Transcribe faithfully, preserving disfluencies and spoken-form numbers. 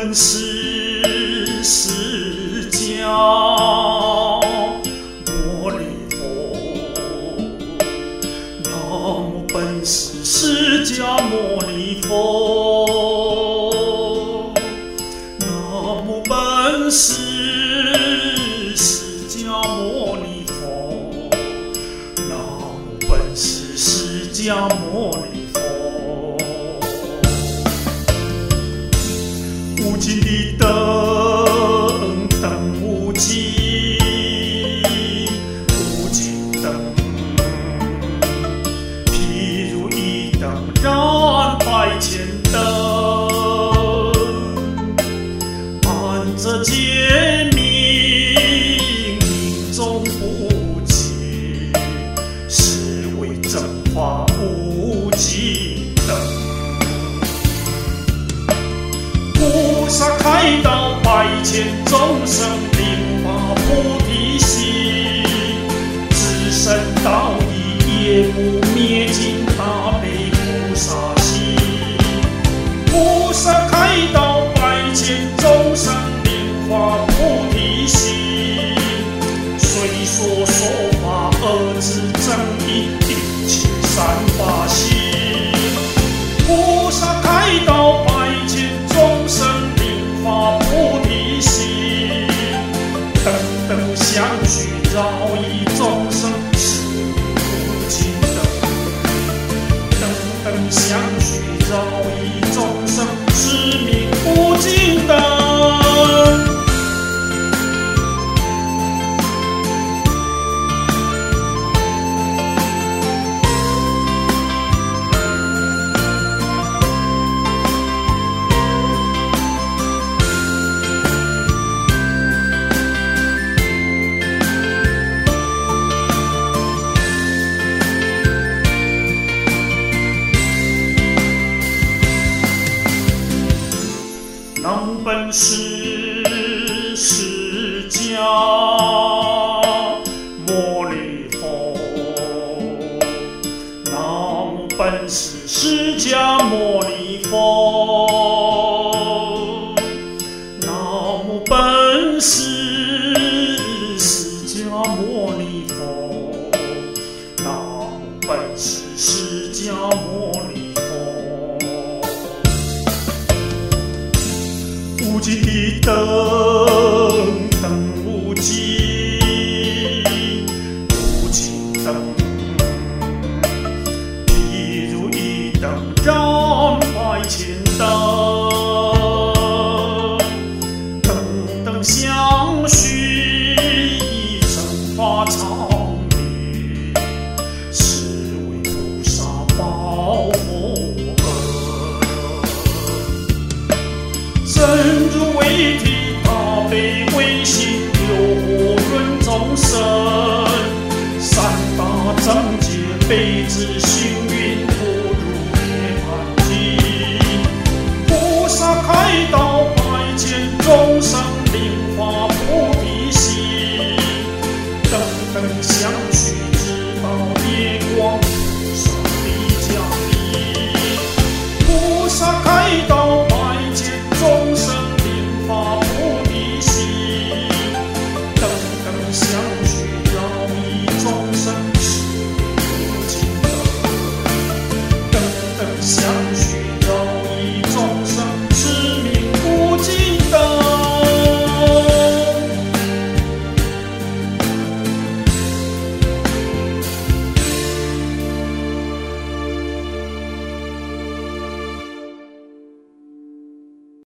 本师释迦牟尼佛，南无本师释迦牟尼佛，南无本师释迦牟尼佛，南无本师释迦牟尼佛。无尽的灯，灯无尽，无尽灯，譬如一灯燃百千灯，暗着揭明，明中不解，是为正法无尽灯。菩萨开导百千众生，令发菩提心，自身道义也不灭尽大悲菩萨心。菩萨开导百千众生，令发菩提心，虽说说法而知真义，一切善法心。菩萨开导百千众生，令发菩提心，等等相续饶益众生，是无尽灯。等等相续饶益众生，是名无尽灯。南无本师释迦牟尼佛，南无本师释迦牟尼佛，南无本师释迦牟尼佛，南无本师释迦牟尼佛。无尽的灯，灯无尽，无尽灯，譬如一灯燃百千灯，灯灯相续，以正法常理，是为菩萨报佛恩。真如为体，大悲为心，救护润众生，三大正觉悲之心。